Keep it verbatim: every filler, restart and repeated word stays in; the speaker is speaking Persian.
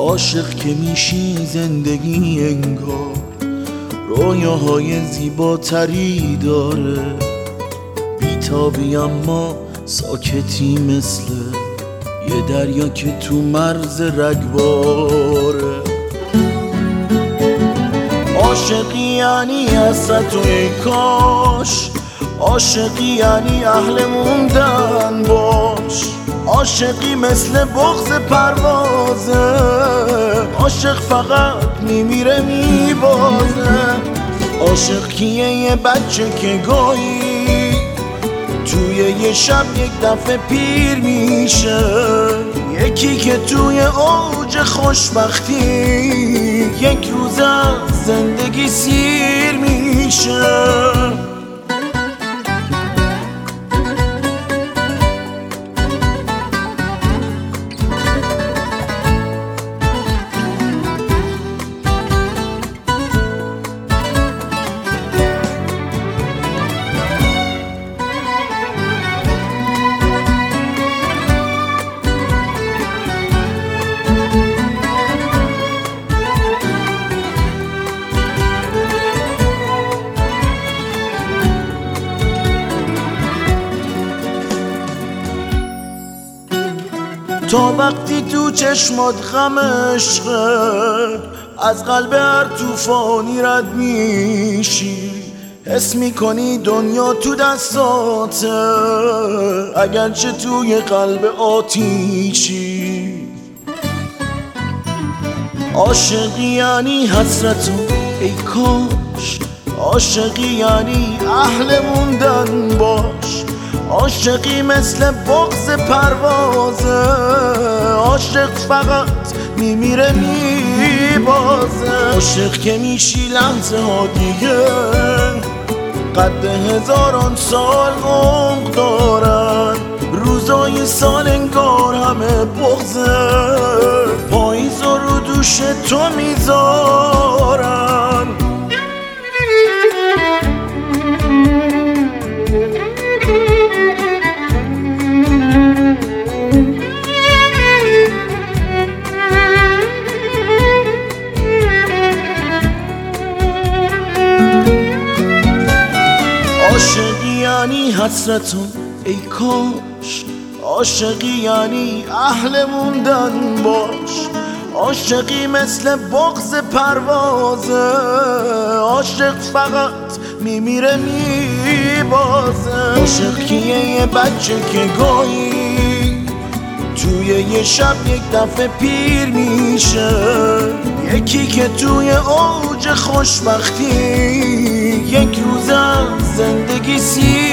عاشق که میشی زندگی انگار رویاهای زیباتری داره، بیتابی اما ساکتی مثل یه دریا که تو مرز رگباره. عاشقی یعنی حسرت و ای کاش، عاشقی یعنی اهل موندن باش، عاشقی مثل بغض پروازه، عاشق فقط میمیره میبازه. عاشق کیه؟ یه بچه که گاهی توی یه شب یک دفعه پیر میشه، یکی که توی اوج خوشبختی یک روز از زندگی سیر میشه. تا وقتی تو چشمات غم عشقه، از قلب هر توفانی رد میشی، حس میکنی دنیا تو دستاته اگرچه توی قلب آتیشی. عاشقی یعنی حسرت و ای کاش، عاشقی یعنی اهل موندن باش، عاشقی مثل بغض پروازه، عاشق فقط میمیره میبازه. عاشق که میشی لحظه ها دیگه قد هزاران سال عمق دارن، روزای سال انگار همه بغضه، پاییز رو دوش تو میذارن. عاشقی یعنی حسرت و ای کاش، عاشقی یعنی اهل موندن باش، عاشقی مثل بغض پروازه، عاشق فقط میمیره میبازه. عاشق کیه؟ یه بچه که گاهی توی یه شب یک دفعه پیر میشه، یکی که توی اوج خوشبختی یک روز از زندگی سیر